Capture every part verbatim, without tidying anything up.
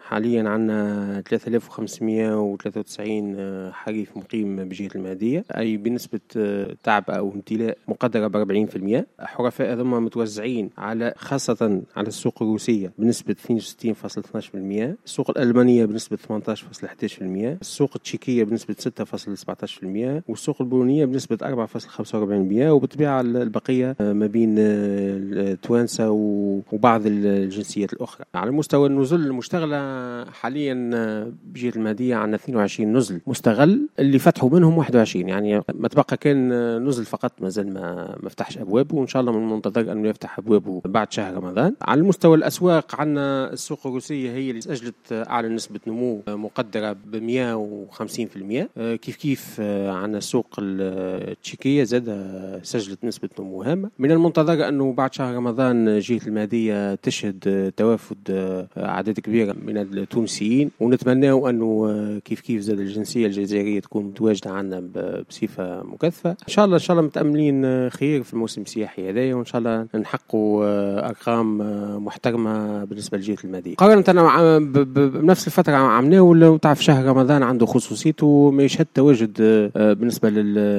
حاليا عندنا ثلاثة آلاف وخمسمائة وثلاثة وتسعين حريف مقيم بجهة المهدية، أي بنسبة تعب أو امتلاء مقدرة بأربعين بالمئة. حرفاء هذوما متوزعين على خاصة على السوق الروسية بنسبة اثنين وستين فاصلة اثني عشر بالمئة، السوق الألمانية بنسبة ثمانية عشر فاصلة أحد عشر بالمئة، السوق التشيكية بنسبة ستة فاصلة سبعة عشر بالمئة، والسوق البولونية بنسبة أربعة فاصلة خمسة وأربعين بالمئة. وبالطبيعة البقية ما بين التوانسة وبعض الجنسيات الأخرى. على مستوى النزل المشتغلة حاليا بجهة المهدية عندنا اثنين وعشرين نزل مستغل اللي فتحوا منهم واحد وعشرين، يعني ما تبقى كان نزل فقط ما زال ما مفتحش أبوابه، وإن شاء الله من المنتظر أنه يفتح أبوابه بعد شهر رمضان. على المستوى الأسواق عندنا السوق الروسية هي اللي سجلت أعلى نسبة نمو مقدرة ب مئة وخمسين بالمئة. كيف كيف عندنا السوق التشيكية زاد سجلت نسبة نمو هامة. من المنتظر أنه بعد شهر رمضان جهة المهدية تشهد توافد عدد كبير من التونسيين، ونتمناه أنه كيف كيف زاد الجنسية الجزائرية تكون متواجدة عندنا بصفة مكثفة. إن شاء الله إن شاء الله متأملين خير في الموسم السياحي هذايا، وإن شاء الله نحققوا أرقام محترمة بالنسبة لجهة المهدية. قارنة بنفس الفترة عمناه ولا تعرف شهر رمضان عنده خصوصيته ما يشهد تواجد بالنسبة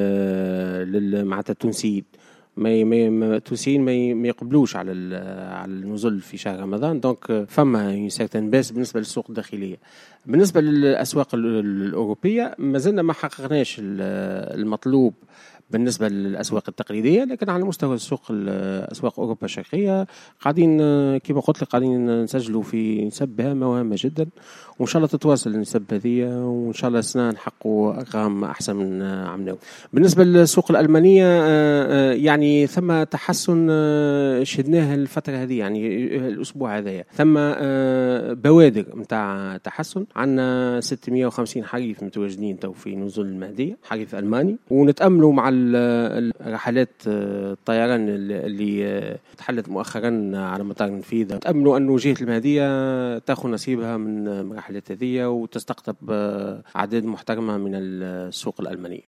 لل معناتها التونسيين. ما ما التونسيين ما ما يقبلوش على على النزول في شهر رمضان، دونك فما سيرتان باس بالنسبه للسوق الداخليه. بالنسبه للاسواق الاوروبيه ما زلنا ما حققناش المطلوب بالنسبة للأسواق التقليدية، لكن على مستوى السوق الأسواق أوروبا الشرقية قاعدين كما قلت لك قاعدين نسجلوا في نسب هامة وهامة جدا، وإن شاء الله تتواصل النسب هذه، وإن شاء الله السنة نحققوا أرقام أحسن من عمنا. بالنسبة للسوق الألمانية يعني ثم تحسن شهدناه الفترة هذه، يعني الأسبوع هذا ثم بوادر متاع تحسن. عندنا ستمائة وخمسين حريف متواجدين تو في نزول المهدية، حريف ألماني، ونتأملوا مع الرحلات الطيران اللي تحلت مؤخرا على مطار نفيذ، نتأملوا أنه جهة المهدية تأخذ نصيبها من الرحلات هذه وتستقطب أعداد محترمة من السوق الألماني.